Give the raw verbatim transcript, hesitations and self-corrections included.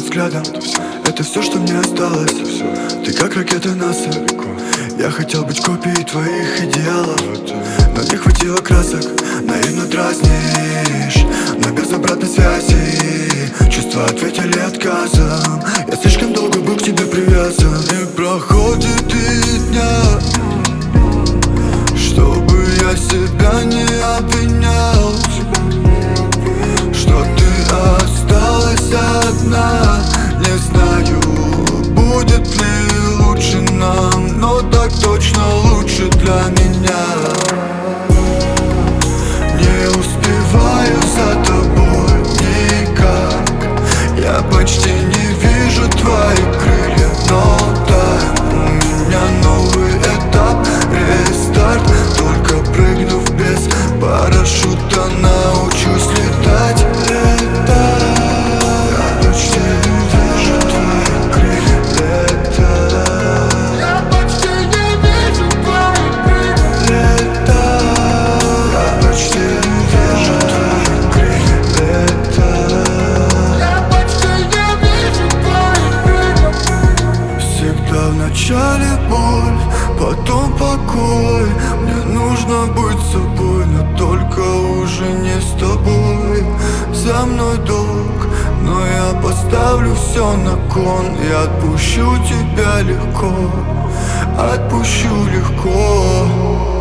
взглядом. Это все, что мне осталось. Ты как ракета НАСА. Я хотел быть копией твоих идеалов, но не хватило красок. Наивно дразнишь, но без обратной связи. Чувства ответили отказом. Я слишком долго был к тебе привязан. Не проходит и дня, чтобы я себя не обвинял, что ты осталась одна. Не знаю, будет ли лучше нам, но так точно лучше для меня. Не успеваю за тобой никак. Я почти не вижу твои крылья, но да, у меня новый этап, рестарт. Только прыгнув без парашюта, научусь летать. Летать. Я почти не вижу твои крылья. Летать. Я почти не вижу твои крылья. Летать. Я почти не вижу твои крылья. Летать. Я почти не вижу твои крылья. Всегда вначале боль, потом покой. Мне нужно быть собой, но только уже не с тобой. За мной долг, но я поставлю все на кон. И отпущу тебя легко, отпущу легко.